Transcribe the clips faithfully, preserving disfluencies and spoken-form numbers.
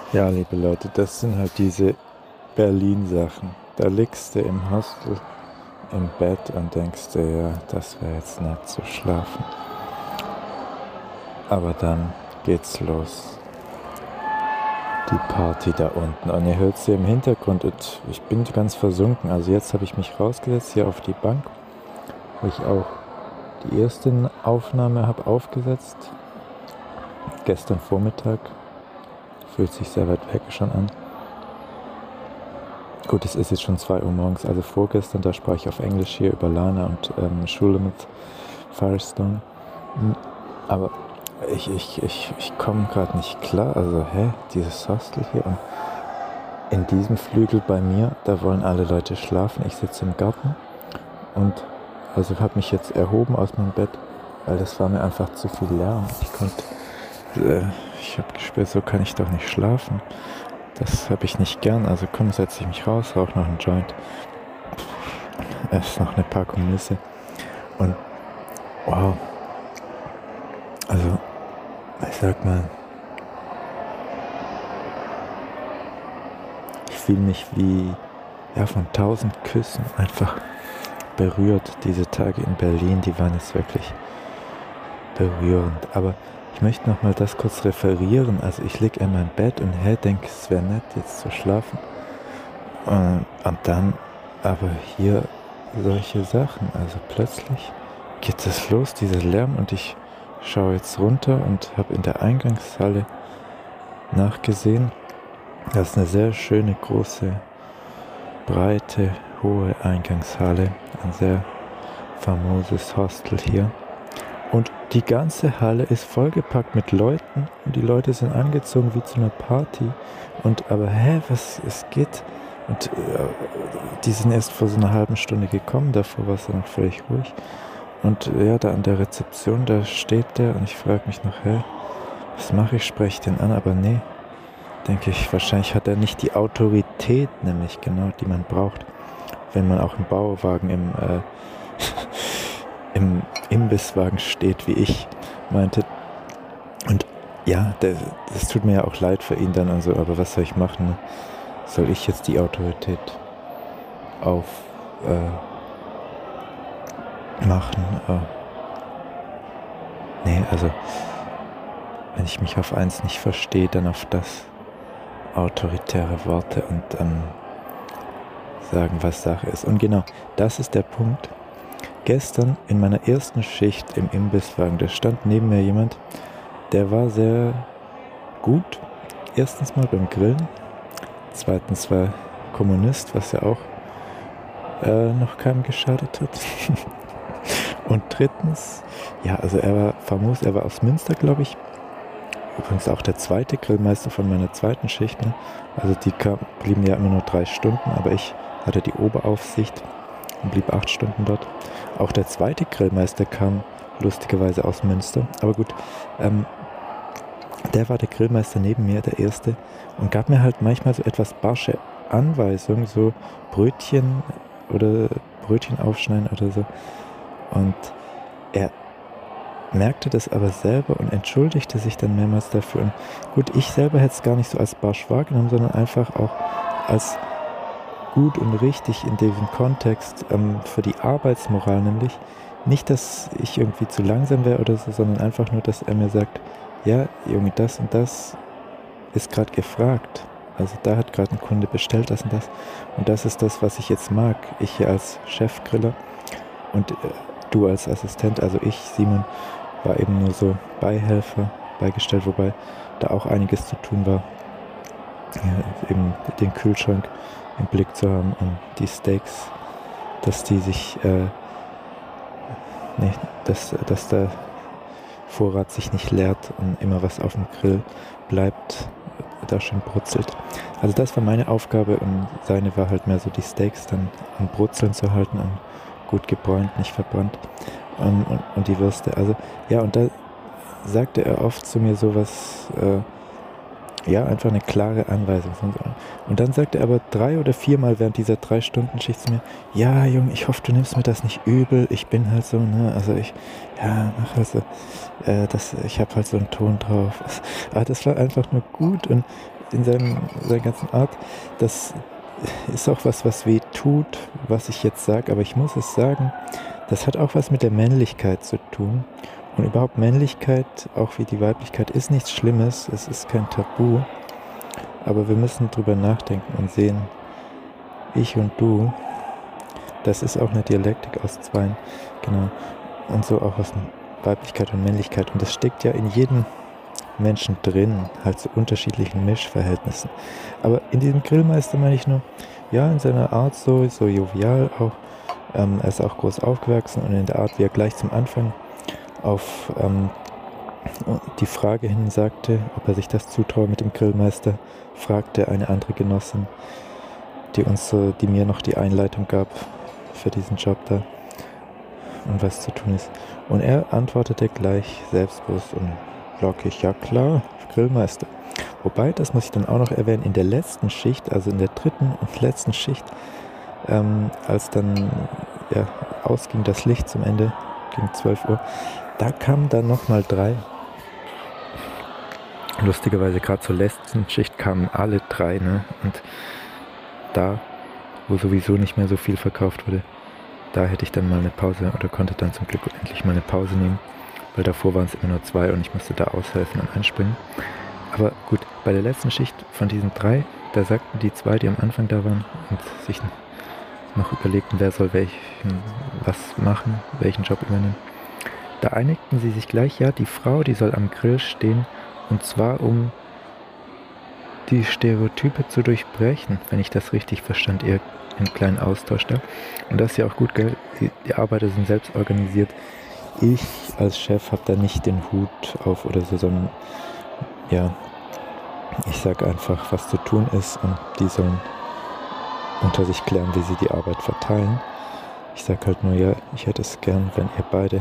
Ja, liebe Leute, das sind halt diese Berlin-Sachen. Da liegst du im Hostel im Bett und denkst dir, ja, das wäre jetzt nett zu schlafen. Aber dann geht's los. Die Party da unten. Und ihr hört sie im Hintergrund und ich bin ganz versunken. Also jetzt habe ich mich rausgesetzt hier auf die Bank, wo ich auch die erste Aufnahme habe aufgesetzt. Gestern Vormittag. Fühlt sich sehr weit weg schon an. Gut, es ist jetzt schon zwei Uhr morgens, also vorgestern, da sprach ich auf Englisch hier über Lana und ähm, Schule mit Firestone. Aber ich, ich, ich, ich komme gerade nicht klar, also hä, dieses Hostel hier und in diesem Flügel bei mir, da wollen alle Leute schlafen. Ich sitze im Garten und also habe mich jetzt erhoben aus meinem Bett, weil das war mir einfach zu viel Lärm. Ich konnte, äh, ich habe gespürt, so kann ich doch nicht schlafen. Das habe ich nicht gern, also komm, setze ich mich raus, rauche noch einen Joint, esse noch eine Packung Nüsse und wow, also ich sag mal, ich fühle mich wie ja, von tausend Küssen einfach berührt. Diese Tage in Berlin, die waren jetzt wirklich berührend, aber ich möchte noch mal das kurz referieren. Also ich liege in meinem Bett und hey, denke, es wäre nett, jetzt zu schlafen. Und, und dann aber hier solche Sachen. Also plötzlich geht es los, dieser Lärm. Und ich schaue jetzt runter und habe in der Eingangshalle nachgesehen. Das ist eine sehr schöne, große, breite, hohe Eingangshalle. Ein sehr famoses Hostel hier. Und die ganze Halle ist vollgepackt mit Leuten und die Leute sind angezogen wie zu einer Party. Und aber hä, was, es geht? Und äh, die sind erst vor so einer halben Stunde gekommen, davor war es dann noch völlig ruhig. Und äh, ja, da an der Rezeption, da steht der und ich frage mich noch, hä, was mache ich? Spreche ich den an? Aber nee, denke ich, wahrscheinlich hat er nicht die Autorität, nämlich genau, die man braucht, wenn man auch im Bauwagen im... Äh, im Imbisswagen steht, wie ich meinte. Und ja, das tut mir ja auch leid für ihn dann und so, aber was soll ich machen? Ne? Soll ich jetzt die Autorität auf äh, machen? Äh, nee, also wenn ich mich auf eins nicht verstehe, dann auf das autoritäre Worte und ähm, sagen, was Sache ist. Und genau, das ist der Punkt. Gestern in meiner ersten Schicht im Imbisswagen, da stand neben mir jemand, der war sehr gut. Erstens mal beim Grillen, zweitens war Kommunist, was ja auch äh, noch keinem geschadet hat. Und drittens, ja, also er war famos, er war aus Münster, glaube ich. Übrigens auch der zweite Grillmeister von meiner zweiten Schicht. Ne? Also die kam, blieben ja immer nur drei Stunden, aber ich hatte die Oberaufsicht und blieb acht Stunden dort. Auch der zweite Grillmeister kam lustigerweise aus Münster. Aber gut, ähm, der war der Grillmeister neben mir, der erste, und gab mir halt manchmal so etwas barsche Anweisungen, so Brötchen oder Brötchen aufschneiden oder so. Und er merkte das aber selber und entschuldigte sich dann mehrmals dafür. Und gut, ich selber hätte es gar nicht so als barsch wahrgenommen, sondern einfach auch als gut und richtig in diesem Kontext ähm, für die Arbeitsmoral, nämlich nicht, dass ich irgendwie zu langsam wäre oder so, sondern einfach nur, dass er mir sagt, ja, Junge, das und das ist gerade gefragt. Also da hat gerade ein Kunde bestellt, das und das. Und das ist das, was ich jetzt mag. Ich hier als Chefgriller und äh, du als Assistent, also ich, Simon, war eben nur so Beihelfer, beigestellt, wobei da auch einiges zu tun war. Ja, eben den Kühlschrank im Blick zu haben und die Steaks, dass die sich, äh, nee, dass, dass der Vorrat sich nicht leert und immer was auf dem Grill bleibt, da schön brutzelt. Also das war meine Aufgabe und seine war halt mehr so die Steaks dann am Brutzeln zu halten und gut gebräunt, nicht verbrannt und, und, und die Würste. Also ja, und da sagte er oft zu mir sowas, äh, ja, einfach eine klare Anweisung. Und dann sagte er aber drei oder viermal während dieser drei Stunden Schicht zu mir, ja, Junge, ich hoffe, du nimmst mir das nicht übel, ich bin halt so, ne, also ich, ja, mach halt so, äh, das, ich habe halt so einen Ton drauf. Aber das war einfach nur gut und in seinem, seiner ganzen Art. Das ist auch was, was weh tut, was ich jetzt sage, aber ich muss es sagen, das hat auch was mit der Männlichkeit zu tun. Und überhaupt Männlichkeit, auch wie die Weiblichkeit, ist nichts Schlimmes, es ist kein Tabu, aber wir müssen drüber nachdenken und sehen, ich und du, das ist auch eine Dialektik aus Zweien, genau, und so auch aus Weiblichkeit und Männlichkeit. Und das steckt ja in jedem Menschen drin, halt zu unterschiedlichen Mischverhältnissen. Aber in diesem Grillmeister meine ich nur, ja, in seiner Art so, so jovial auch, ähm, er ist auch groß aufgewachsen und in der Art, wie er gleich zum Anfang auf ähm, die Frage hin sagte, ob er sich das zutraue mit dem Grillmeister, fragte eine andere Genossin, die uns so, die mir noch die Einleitung gab für diesen Job da und was zu tun ist. Und er antwortete gleich selbstbewusst und lockig, ja klar, Grillmeister. Wobei, das muss ich dann auch noch erwähnen, in der letzten Schicht, also in der dritten und letzten Schicht, ähm, als dann ja, ausging das Licht zum Ende, gegen zwölf Uhr, da kamen dann nochmal drei. Lustigerweise gerade zur letzten Schicht kamen alle drei, ne? Und da, wo sowieso nicht mehr so viel verkauft wurde, da hätte ich dann mal eine Pause oder konnte dann zum Glück endlich mal eine Pause nehmen, weil davor waren es immer nur zwei und ich musste da aushelfen und einspringen. Aber gut, bei der letzten Schicht von diesen drei, da sagten die zwei, die am Anfang da waren und sich noch überlegten, wer soll welchen was machen, welchen Job übernehmen. Da einigten sie sich gleich, ja, die Frau, die soll am Grill stehen, und zwar um die Stereotype zu durchbrechen, wenn ich das richtig verstand, ihr einen kleinen Austausch da. Und das ist ja auch gut, gell? Die, die Arbeiter sind selbst organisiert. Ich als Chef habe da nicht den Hut auf oder so, sondern ja, ich sage einfach, was zu tun ist und die sollen unter sich klären, wie sie die Arbeit verteilen. Ich sage halt nur, ja, ich hätte es gern, wenn ihr beide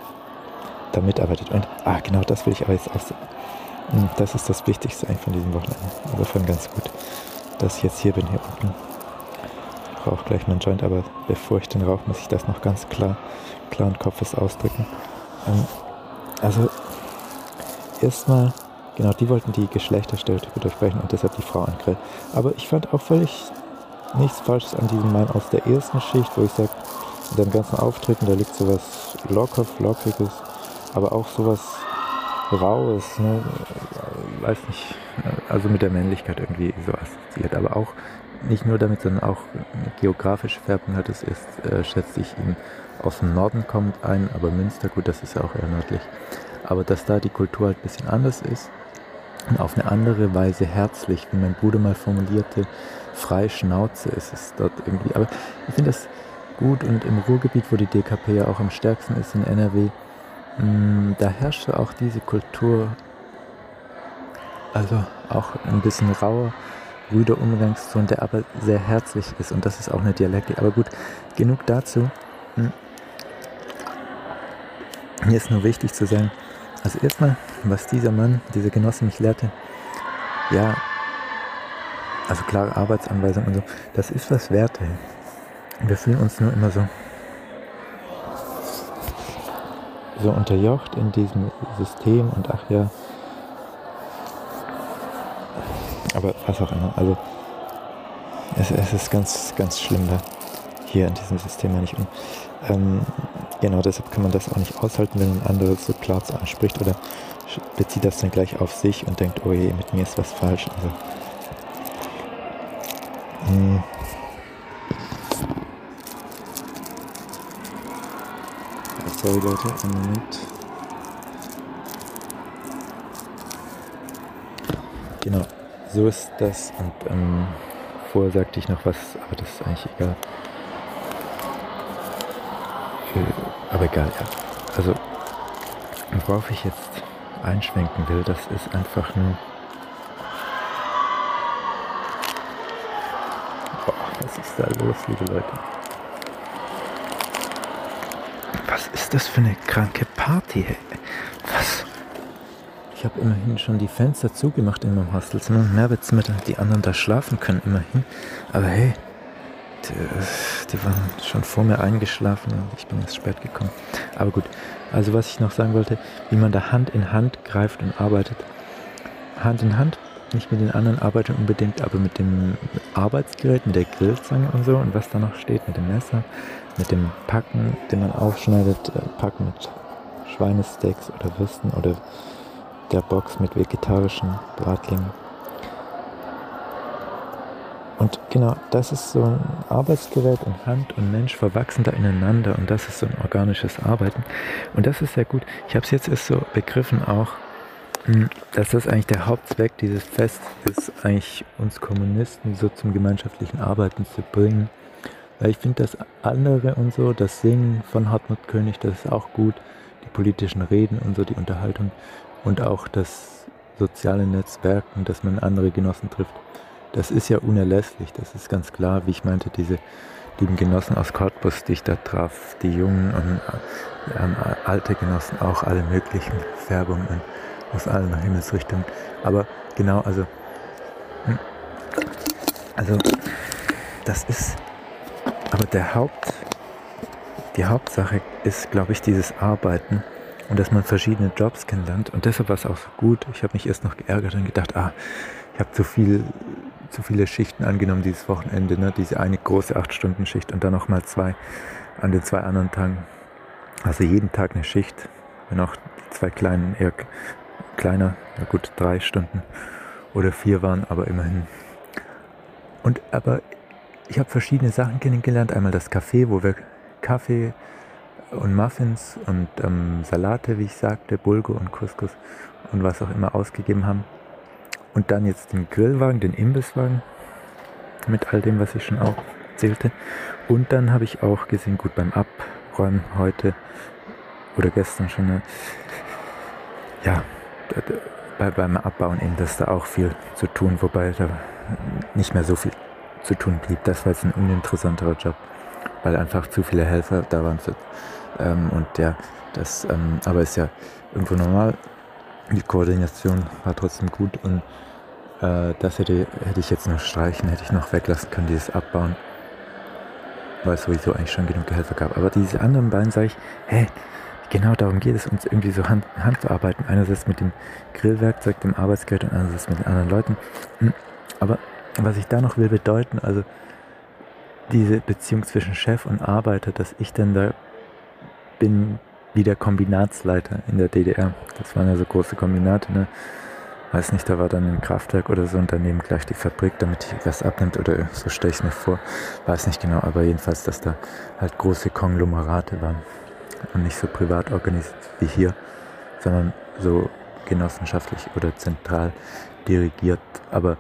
da mitarbeitet. Und, ah, genau, das will ich aber jetzt auch sagen. Das ist das Wichtigste eigentlich von diesem Wochenende. Insofern ganz gut, dass ich jetzt hier bin, hier unten. Ich rauche gleich meinen Joint, aber bevor ich den rauche, muss ich das noch ganz klar, klaren Kopfes ausdrücken. Ähm, also, erstmal, genau, die wollten die Geschlechterstereotype durchbrechen und deshalb die Frau an Grill. Aber ich fand auch völlig nichts Falsches an diesem Mann aus der ersten Schicht, wo ich sage, in seinem ganzen Auftreten, da liegt sowas locker, flockiges, aber auch sowas Raues, ne? Weiß nicht, also mit der Männlichkeit irgendwie so assoziiert, aber auch nicht nur damit, sondern auch eine geografische Färbung hat. Es ist, äh, schätze ich, ihn aus dem Norden kommt ein, aber Münster, gut, das ist ja auch eher nördlich, aber dass da die Kultur halt ein bisschen anders ist und auf eine andere Weise herzlich, wie mein Bruder mal formulierte, frei Schnauze ist es dort irgendwie, aber ich finde das gut und im Ruhrgebiet, wo die D K P ja auch am stärksten ist in N R W, da herrschte auch diese Kultur, also auch ein bisschen rauer, rüder Umgangston, der aber sehr herzlich ist und das ist auch eine Dialektik. Aber gut, genug dazu. Mir ist nur wichtig zu sagen, also erstmal, was dieser Mann, dieser Genosse mich lehrte, ja, also klare Arbeitsanweisung und so, das ist was wert. Wir fühlen uns nur immer so so unterjocht in diesem System und ach ja, aber was auch immer, also es, es ist ganz, ganz schlimm da hier in diesem System nicht. Und, ähm, genau, deshalb kann man das auch nicht aushalten, wenn ein anderer so klar anspricht oder bezieht das dann gleich auf sich und denkt, oh je, mit mir ist was falsch. Also, mh. Sorry Leute, einen Moment. Genau, so ist das und ähm, vorher sagte ich noch was, aber das ist eigentlich egal. Äh, aber egal, ja. Also, worauf ich jetzt einschwenken will, das ist einfach nur... Boah, was ist da los, liebe Leute? Was ist das für eine kranke Party, hey? Was? Ich habe immerhin schon die Fenster zugemacht in meinem Hostelzimmer und Mehrbetzimmer, damit die anderen da schlafen können, immerhin. Aber hey, die, die waren schon vor mir eingeschlafen und ich bin erst spät gekommen. Aber gut, also was ich noch sagen wollte, wie man da Hand in Hand greift und arbeitet. Hand in Hand nicht mit den anderen Arbeitern unbedingt, aber mit dem Arbeitsgerät, mit der Grillzange und so und was da noch steht, mit dem Messer, mit dem Packen, den man aufschneidet, äh, Packen mit Schweinesteaks oder Würsten oder der Box mit vegetarischen Bratlingen. Und genau, das ist so ein Arbeitsgerät und Hand und Mensch verwachsen da ineinander und das ist so ein organisches Arbeiten. Und das ist sehr gut. Ich habe es jetzt erst so begriffen auch, dass das eigentlich der Hauptzweck dieses Fests ist, eigentlich uns Kommunisten so zum gemeinschaftlichen Arbeiten zu bringen. Weil ich finde das andere und so, das Singen von Hartmut König, das ist auch gut, die politischen Reden und so, die Unterhaltung und auch das soziale Netzwerken, dass man andere Genossen trifft. Das ist ja unerlässlich, das ist ganz klar, wie ich meinte, diese lieben Genossen aus Cottbus, die ich da traf, die jungen und ähm, alte Genossen, auch alle möglichen Färbungen aus allen Himmelsrichtungen. Aber genau, also, also das ist, aber der Haupt, die Hauptsache ist, glaube ich, dieses Arbeiten und dass man verschiedene Jobs kennenlernt und deshalb war es auch so gut. Ich habe mich erst noch geärgert und gedacht, ah, ich habe zu viel, zu viele Schichten angenommen dieses Wochenende, ne? Diese eine große acht-Stunden-Schicht und dann nochmal zwei an den zwei anderen Tagen. Also jeden Tag eine Schicht, wenn auch die zwei kleinen eher kleiner, ja gut, drei Stunden oder vier waren, aber immerhin. Und aber ich habe verschiedene Sachen kennengelernt. Einmal das Café, wo wir Kaffee und Muffins und ähm, Salate, wie ich sagte, Bulgur und Couscous und was auch immer ausgegeben haben. Und dann jetzt den Grillwagen, den Imbisswagen mit all dem, was ich schon auch erzählte. Und dann habe ich auch gesehen, gut, beim Abräumen heute oder gestern schon, ne, ja, bei, beim Abbauen eben, dass da auch viel zu tun, wobei da nicht mehr so viel zu tun blieb. Das war jetzt ein uninteressanterer Job, weil einfach zu viele Helfer da waren. Für, ähm, und ja, das, ähm, aber ist ja irgendwo normal. Die Koordination war trotzdem gut und äh, das hätte, hätte ich jetzt noch streichen, hätte ich noch weglassen können, dieses Abbauen, weil es sowieso eigentlich schon genug Helfer gab. Aber diese anderen beiden sage ich, hey, genau darum geht es, uns irgendwie so Hand, Hand zu arbeiten. Einerseits mit dem Grillwerkzeug, dem Arbeitsgerät und andererseits mit den anderen Leuten. Aber was ich da noch will bedeuten, also diese Beziehung zwischen Chef und Arbeiter, dass ich dann da bin wie der Kombinatsleiter in der D D R. Das waren ja so große Kombinate, ne? Weiß nicht, da war dann ein Kraftwerk oder so und daneben gleich die Fabrik, damit die was abnimmt oder so stelle ich es mir vor. Weiß nicht genau, aber jedenfalls, dass da halt große Konglomerate waren. Und nicht so privat organisiert wie hier, sondern so genossenschaftlich oder zentral dirigiert, aber,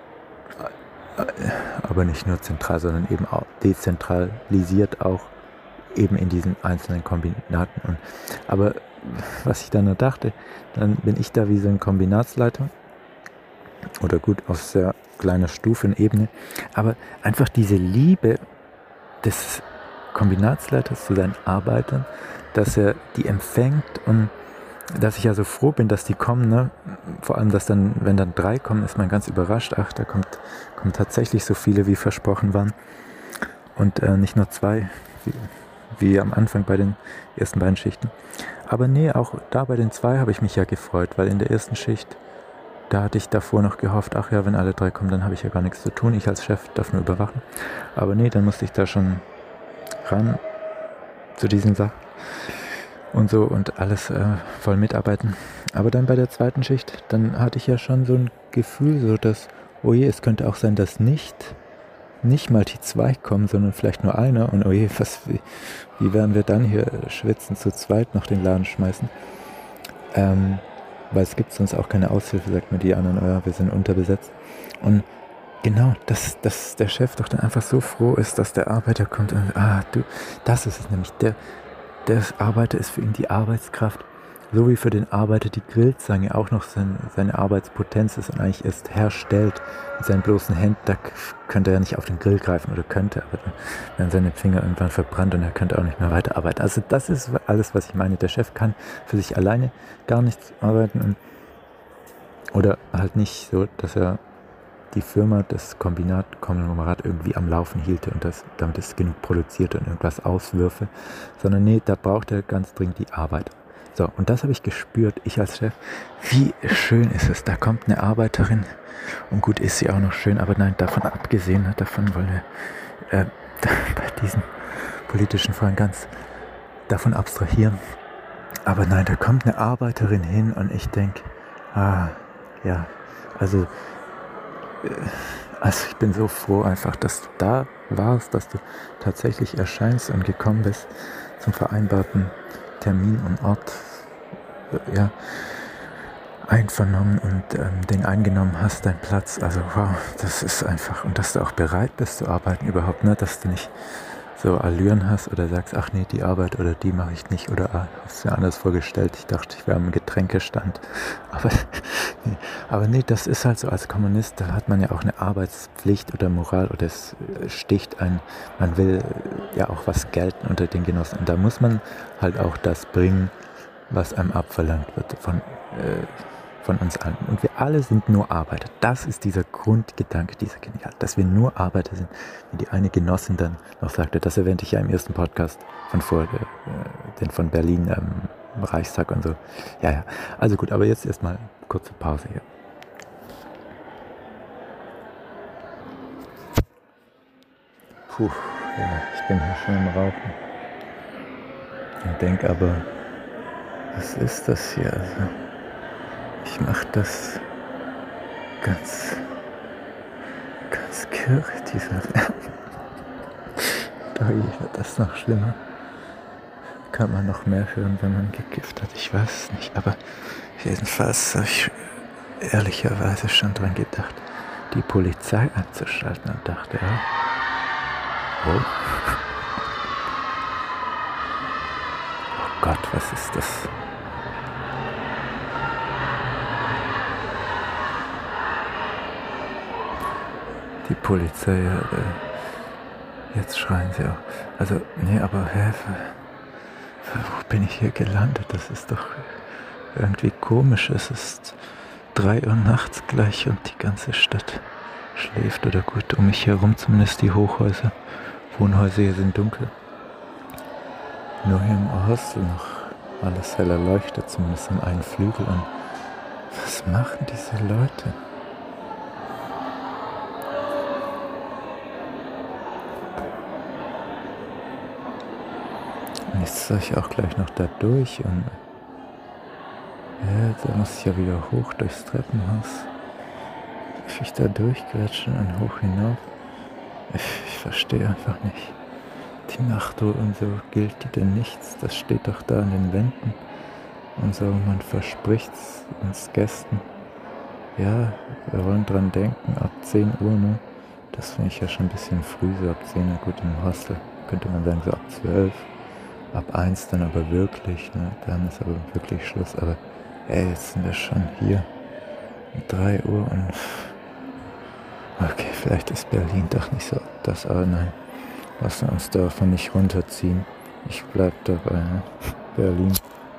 aber nicht nur zentral, sondern eben auch dezentralisiert auch eben in diesen einzelnen Kombinaten. Und, aber was ich dann nur dachte, dann bin ich da wie so ein Kombinatsleiter oder gut auf sehr kleiner Stufenebene, aber einfach diese Liebe des Kombinatsleiters zu seinen Arbeitern, dass er die empfängt und dass ich ja so froh bin, dass die kommen, ne? Vor allem, dass dann, wenn dann drei kommen, ist man ganz überrascht, ach, da kommt, kommen tatsächlich so viele, wie versprochen waren und äh, nicht nur zwei, wie, wie am Anfang bei den ersten beiden Schichten. Aber nee, auch da bei den zwei habe ich mich ja gefreut, weil in der ersten Schicht, da hatte ich davor noch gehofft, ach ja, wenn alle drei kommen, dann habe ich ja gar nichts zu tun, ich als Chef darf nur überwachen. Aber nee, dann musste ich da schon ran zu diesen Sachen und so und alles äh, voll mitarbeiten. Aber dann bei der zweiten Schicht, dann hatte ich ja schon so ein Gefühl, so dass, oh je, es könnte auch sein, dass nicht, nicht mal die zwei kommen, sondern vielleicht nur einer und oh je, was, wie, wie werden wir dann hier schwitzen, zu zweit noch den Laden schmeißen? Ähm, weil es gibt sonst auch keine Aushilfe, sagt mir die anderen, oh ja, wir sind unterbesetzt. Und genau, dass, dass der Chef doch dann einfach so froh ist, dass der Arbeiter kommt und, ah, du, das ist es nämlich, der, der Arbeiter ist für ihn die Arbeitskraft, so wie für den Arbeiter die Grillzange auch noch sein, seine Arbeitspotenz ist und eigentlich erst herstellt mit seinen bloßen Händen, da könnte er ja nicht auf den Grill greifen oder könnte, aber dann werden seine Finger irgendwann verbrannt und er könnte auch nicht mehr weiterarbeiten. Also das ist alles, was ich meine. Der Chef kann für sich alleine gar nichts arbeiten und, oder halt nicht so, dass er die Firma, das Kombinat, Konglomerat irgendwie am Laufen hielte und das, damit es genug produzierte und irgendwas auswürfe, sondern nee, da braucht er ganz dringend die Arbeit. So, und das habe ich gespürt, ich als Chef. Wie schön ist es, da kommt eine Arbeiterin und gut ist sie auch noch schön, aber nein, davon abgesehen, davon wollen wir äh, bei diesen politischen Fragen ganz davon abstrahieren. Aber nein, da kommt eine Arbeiterin hin und ich denke, ah, ja, also, äh, also ich bin so froh einfach, dass du da warst, dass du tatsächlich erscheinst und gekommen bist zum vereinbarten Termin und Ort, äh, ja, einvernommen und ähm, den eingenommen hast, deinen Platz. Also wow, das ist einfach, und dass du auch bereit bist zu arbeiten überhaupt, ne, dass du nicht so Allüren hast oder sagst, ach nee, die Arbeit oder die mache ich nicht oder ah, hast du mir anders vorgestellt, ich dachte, ich wäre am Getränkestand. Aber nee, aber nee, das ist halt so, als Kommunist, da hat man ja auch eine Arbeitspflicht oder Moral oder es sticht ein, man will ja auch was gelten unter den Genossen und da muss man halt auch das bringen, was einem abverlangt wird von, äh, von uns allen. Und wir alle sind nur Arbeiter. Das ist dieser Grundgedanke, dieser Genial, dass wir nur Arbeiter sind. Wie die eine Genossin dann noch sagte, das erwähnte ich ja im ersten Podcast von vor, äh, den von Berlin, ähm, Reichstag und so. Ja, ja. Also gut, aber jetzt erstmal kurze Pause hier. Puh, ja, ich bin hier schon im Rauchen. Und denke aber, was ist das hier? Also, ich mache das ganz, ganz kirre, dieser Lärm. Da wird das noch schlimmer. Kann man noch mehr hören, wenn man gekifft hat, ich weiß es nicht. Aber jedenfalls habe ich ehrlicherweise schon dran gedacht, die Polizei einzuschalten und dachte, ja, oh. Oh Gott, was ist das? Die Polizei, äh, jetzt schreien sie auch. Also, nee, aber hä, wo bin ich hier gelandet? Das ist doch irgendwie komisch. Es ist drei Uhr nachts gleich und die ganze Stadt schläft oder gut um mich herum, zumindest die Hochhäuser. Wohnhäuser hier sind dunkel. Nur hier im Hostel noch alles hell erleuchtet, zumindest im einen Flügel. Und was machen diese Leute? Und jetzt soll ich auch gleich noch da durch und ja, da muss ich ja wieder hoch durchs Treppenhaus. Darf ich da durchquetschen und hoch hinauf? Ich, ich verstehe einfach nicht. Die Nachtruhe und so, gilt die denn nichts? Das steht doch da an den Wänden. Und so, man verspricht's uns Gästen. Ja, wir wollen dran denken, ab zehn Uhr, ne? Das finde ich ja schon ein bisschen früh, so ab zehn Uhr, gut im Hostel. Könnte man sagen, so ab zwölf. Ab eins dann aber wirklich, ne? Dann ist aber wirklich Schluss. Aber ey, jetzt sind wir schon hier um drei Uhr und okay, vielleicht ist Berlin doch nicht so das, aber nein, lassen uns davon nicht runterziehen. Ich bleib dabei, ne? Berlin.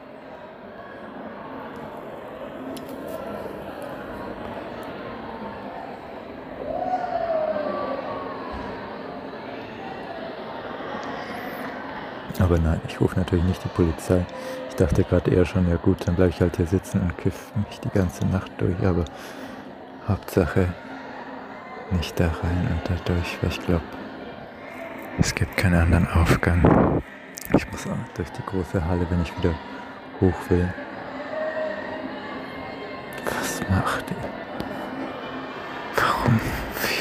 Aber nein, ich rufe natürlich nicht die Polizei. Ich dachte gerade eher schon, ja gut, dann bleibe ich halt hier sitzen und kiff mich die ganze Nacht durch. Aber Hauptsache nicht da rein und da durch, weil ich glaube, es gibt keinen anderen Aufgang. Ich muss auch durch die große Halle, wenn ich wieder hoch will. Was macht ihr? Warum?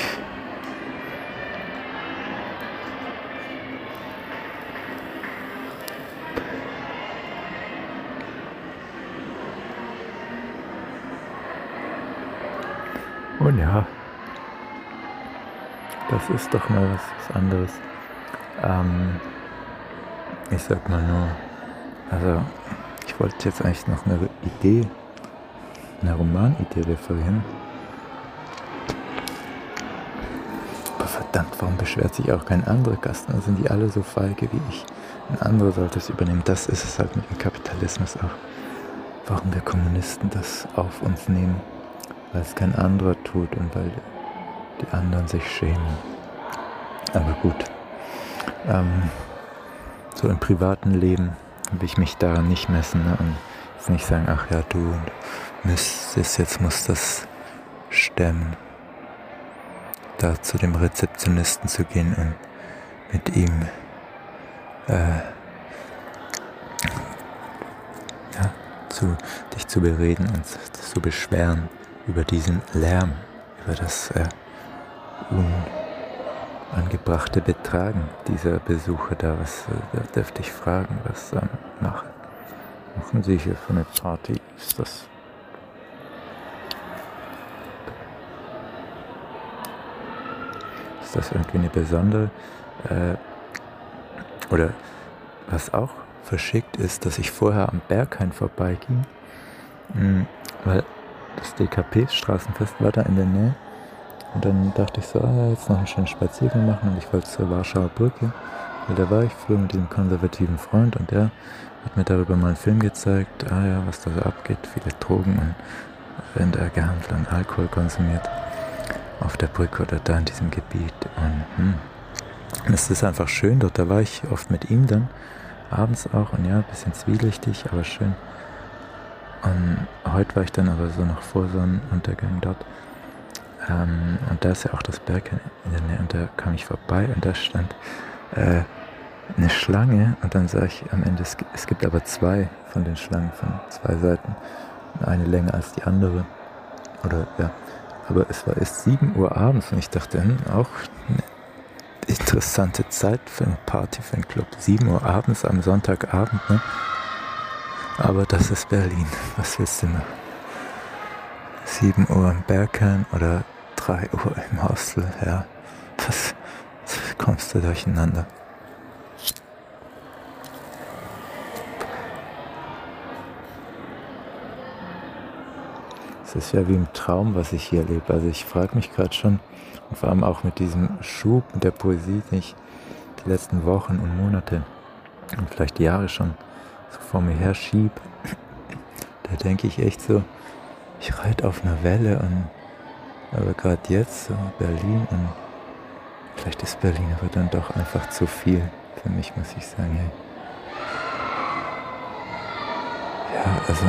Und ja, das ist doch mal was, was anderes. Ähm, ich sag mal nur, also ich wollte jetzt eigentlich noch eine Idee, eine Romanidee referieren. Aber verdammt, warum beschwert sich auch kein anderer Gast? Dann sind die alle so feige wie ich. Ein anderer sollte es übernehmen. Das ist es halt mit dem Kapitalismus auch. Warum wir Kommunisten das auf uns nehmen. Weil es kein anderer tut und weil die anderen sich schämen. Aber gut, ähm, so im privaten Leben will ich mich daran nicht messen, ne? Und jetzt nicht sagen, ach ja, du müsstest, jetzt musst das stemmen, da zu dem Rezeptionisten zu gehen und mit ihm äh, ja, zu, dich zu bereden und zu beschweren über diesen Lärm, über das äh, unangebrachte Betragen dieser Besucher da. Was äh, da dürfte ich fragen, was ähm, machen, machen Sie hier für eine Party? Ist das Ist das irgendwie eine besondere, äh, oder was auch verschickt ist, dass ich vorher am Berghain vorbeiging, mh, weil das D K P-Straßenfest war da in der Nähe und dann dachte ich so, ah, jetzt noch einen schönen Spaziergang machen und ich wollte zur Warschauer Brücke, weil da war ich früher mit diesem konservativen Freund und der hat mir darüber mal einen Film gezeigt, ah ja, was da so abgeht, viele Drogen und wenn da gehandelt und Alkohol konsumiert auf der Brücke oder da in diesem Gebiet. Und hm, es ist einfach schön dort. Da war ich oft mit ihm dann, abends auch. Und ja, ein bisschen zwielichtig, aber schön. Und heute war ich dann aber so noch vor Sonnenuntergang dort. Ähm, und da ist ja auch das Berg in der Nähe. Und da kam ich vorbei und da stand äh, eine Schlange. Und dann sah ich am Ende, es, es gibt aber zwei von den Schlangen von zwei Seiten. Eine länger als die andere. Oder ja. Aber es war erst sieben Uhr abends und ich dachte, hm, auch eine interessante Zeit für eine Party, für einen Club. sieben Uhr abends am Sonntagabend, ne? Aber das ist Berlin. Was willst du noch? sieben Uhr im Berghain oder drei Uhr im Hostel, ja. Das, das kommst du durcheinander. Es ist ja wie im Traum, was ich hier erlebe. Also ich frage mich gerade schon, und vor allem auch mit diesem Schub mit der Poesie, den ich die letzten Wochen und Monate und vielleicht Jahre schon so vor mir her schieb, da denke ich echt so, ich reite auf einer Welle und aber gerade jetzt so Berlin und vielleicht ist Berlin aber dann doch einfach zu viel für mich, muss ich sagen. Hey. Ja, also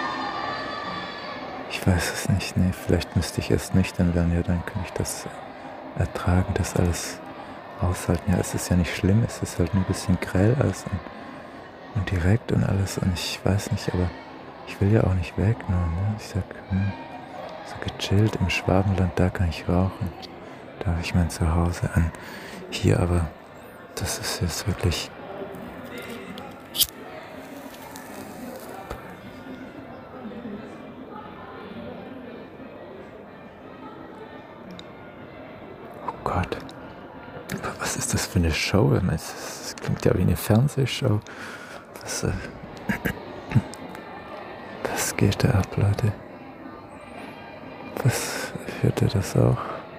ich weiß es nicht, nee, vielleicht müsste ich erst nüchtern werden, ja, dann könnte ich das ertragen, das alles aushalten. Ja, es ist ja nicht schlimm, es ist halt nur ein bisschen grell alles und, und direkt und alles und ich weiß nicht, aber ich will ja auch nicht weg, nur, ne? Ich sag, hm, so gechillt im Schwabenland, da kann ich rauchen, da habe ich mein Zuhause an. Hier aber, das ist jetzt wirklich... Gott, was ist das für eine Show? Das klingt ja wie eine Fernsehshow. Was, äh, was geht da ab, Leute? Was hört ihr das auch?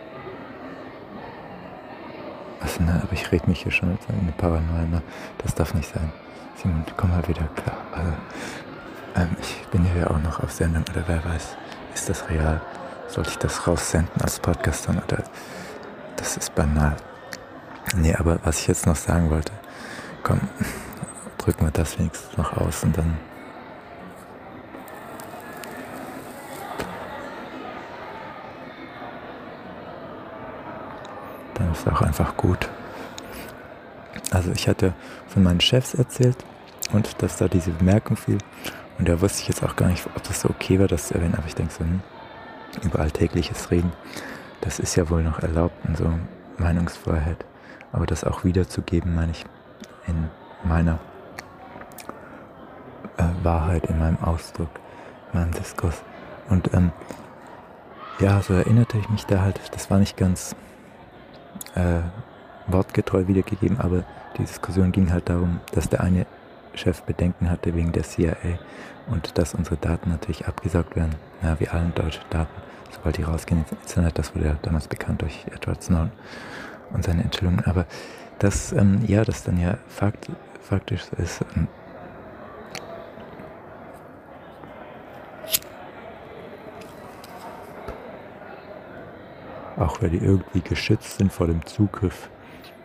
Also, na, aber ich rede mich hier schon in eine Paranoia. Das darf nicht sein. Simon, komm mal wieder klar. Also, ähm, ich bin ja auch noch auf Sendung, oder wer weiß, ist das real? Sollte ich das raussenden als Podcast dann, oder... Das ist banal. Nee, aber was ich jetzt noch sagen wollte, komm, drücken wir das wenigstens noch aus und dann... Dann ist es auch einfach gut. Also ich hatte von meinen Chefs erzählt und dass da diese Bemerkung fiel und da wusste ich jetzt auch gar nicht, ob das so okay war, das zu erwähnen, aber ich denke so, hm, über alltägliches Reden. Das ist ja wohl noch erlaubt in so Meinungsfreiheit. Aber das auch wiederzugeben, meine ich, in meiner äh, Wahrheit, in meinem Ausdruck, in meinem Diskurs. Und ähm, ja, so erinnerte ich mich da halt, das war nicht ganz äh, wortgetreu wiedergegeben, aber die Diskussion ging halt darum, dass der eine Chef Bedenken hatte wegen der C I A und dass unsere Daten natürlich abgesaugt werden, ja, wie allen deutschen Daten. Sobald die rausgehen ins Internet, das wurde ja damals bekannt durch Edward Snowden und seine Enthüllungen. Aber das, ähm, ja, das dann ja fakt, faktisch so ist. Ähm, auch weil die irgendwie geschützt sind vor dem Zugriff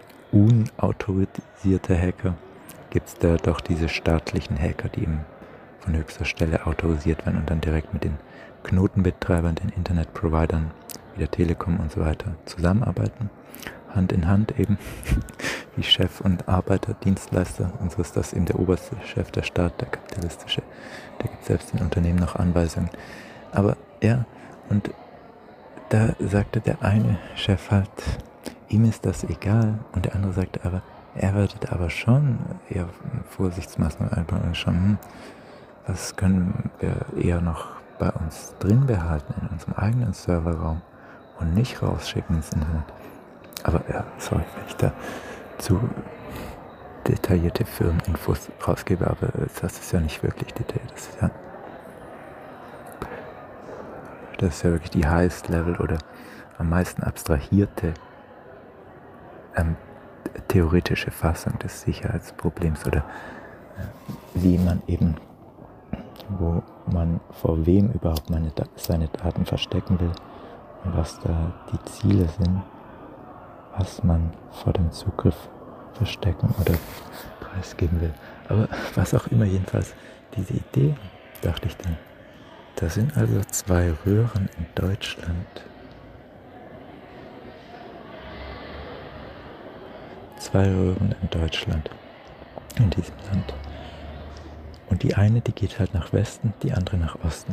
unautorisierter Hacker, gibt es da doch diese staatlichen Hacker, die im von höchster Stelle autorisiert werden und dann direkt mit den Knotenbetreibern, den Internetprovidern, wie der Telekom und so weiter zusammenarbeiten. Hand in Hand eben, wie Chef und Arbeiter, Dienstleister. Und so ist das eben der oberste Chef, der Staat, der kapitalistische. Der gibt selbst den Unternehmen noch Anweisungen. Aber ja, und da sagte der eine Chef halt, ihm ist das egal. Und der andere sagte aber, er würde aber schon eher Vorsichtsmaßnahmen einbauen und schon, hm, was können wir eher noch bei uns drin behalten in unserem eigenen Serverraum und nicht rausschicken ins Internet. Aber ja, sorry, wenn ich da zu detaillierte Firmeninfos rausgebe, aber das ist ja nicht wirklich detailliert. Das ist ja, das ist ja wirklich die highest level oder am meisten abstrahierte ähm, theoretische Fassung des Sicherheitsproblems oder äh, wie man eben, wo man vor wem überhaupt meine, seine Daten verstecken will und was da die Ziele sind, was man vor dem Zugriff verstecken oder preisgeben will. Aber was auch immer, jedenfalls diese Idee, dachte ich dann, da sind also zwei Röhren in Deutschland. Zwei Röhren in Deutschland, in diesem Land. Und die eine, die geht halt nach Westen, die andere nach Osten.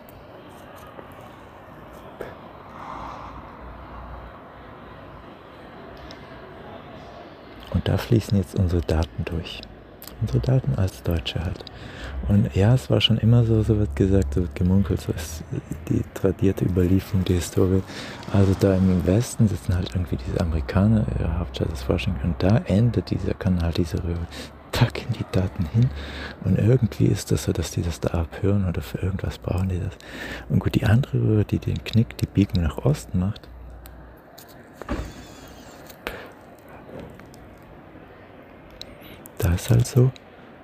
Und da fließen jetzt unsere Daten durch. Unsere Daten als Deutsche halt. Und ja, es war schon immer so, so wird gesagt, so wird gemunkelt, so ist die tradierte Überlieferung, die Historie. Also da im Westen sitzen halt irgendwie diese Amerikaner, ihre Hauptstadt ist Washington, und da endet dieser Kanal, diese Röhre, tacken die Daten hin. Und irgendwie ist das so, dass die das da abhören oder für irgendwas brauchen die das. Und gut, die andere Röhre, die den Knick, die Biegung nach Osten macht, da ist halt so,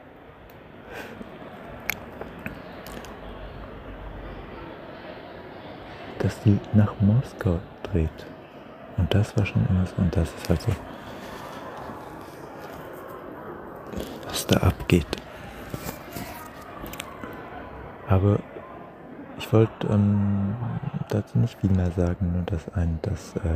dass die nach Moskau dreht. Und das war schon immer so. Und das ist halt so, was da abgeht. Aber ich wollte ähm, dazu nicht viel mehr sagen, nur dass ein, dass äh,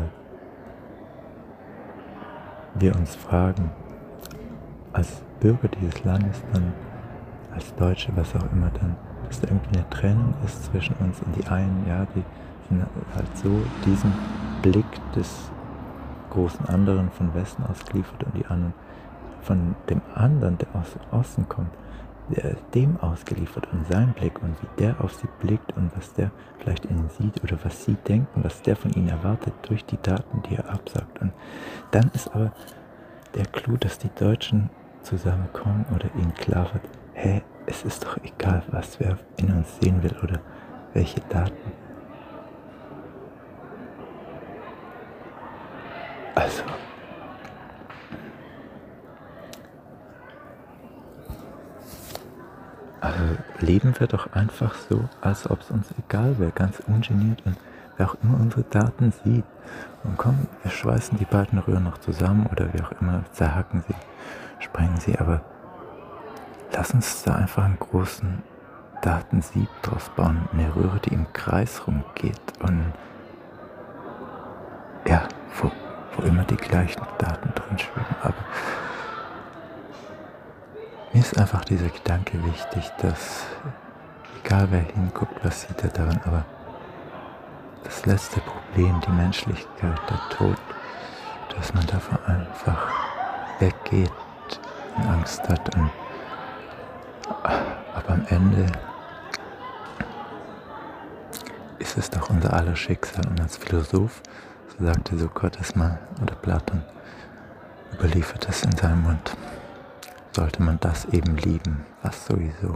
wir uns fragen, als Bürger dieses Landes dann, als Deutsche, was auch immer dann, dass da irgendwie eine Trennung ist zwischen uns und die einen, ja, die sind halt so diesen Blick des großen anderen von Westen aus geliefert und die anderen von dem anderen, der aus Osten kommt, der ist dem ausgeliefert und sein Blick und wie der auf sie blickt und was der vielleicht in ihnen sieht oder was sie denken, was der von ihnen erwartet durch die Daten, die er absagt. Und dann ist aber der Clou, dass die Deutschen zusammenkommen oder ihnen klar wird, hey, es ist doch egal, was wer in uns sehen will oder welche Daten. Also, also leben wir doch einfach so, als ob es uns egal wäre, ganz ungeniert und wer auch immer unsere Daten sieht. Und komm, wir schweißen die beiden Röhren noch zusammen oder wie auch immer, zerhacken sie, sprengen sie, aber lass uns da einfach einen großen Datensieb draus bauen, eine Röhre, die im Kreis rumgeht und ja, wo, wo immer die gleichen Daten drin schweben. Aber mir ist einfach dieser Gedanke wichtig, dass egal wer hinguckt, was sieht er daran, aber das letzte Problem, die Menschlichkeit, der Tod, dass man davon einfach weggeht und Angst hat. Und, aber am Ende ist es doch unser aller Schicksal. Und als Philosoph, so sagte Sokrates mal, oder Platon, überliefert es in seinem Mund, sollte man das eben lieben, was sowieso.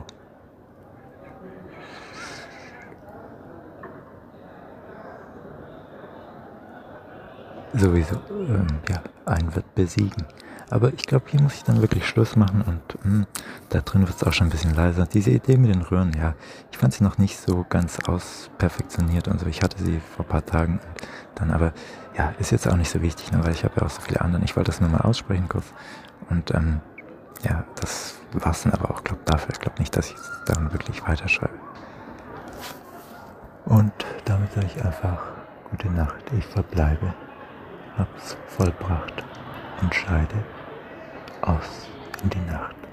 sowieso ähm, ja, einen wird besiegen. Aber ich glaube, hier muss ich dann wirklich Schluss machen und mh, da drin wird es auch schon ein bisschen leiser. Diese Idee mit den Röhren, ja, ich fand sie noch nicht so ganz ausperfektioniert und so. Ich hatte sie vor ein paar Tagen und dann, aber ja, ist jetzt auch nicht so wichtig, ne, weil ich habe ja auch so viele andere. Ich wollte das nur mal aussprechen kurz und ähm, ja, das war's dann aber auch, glaube dafür. Ich glaube nicht, dass ich dann wirklich weiterschreibe. Und damit sage ich einfach gute Nacht. Ich verbleibe, hab's vollbracht und scheide aus in die Nacht.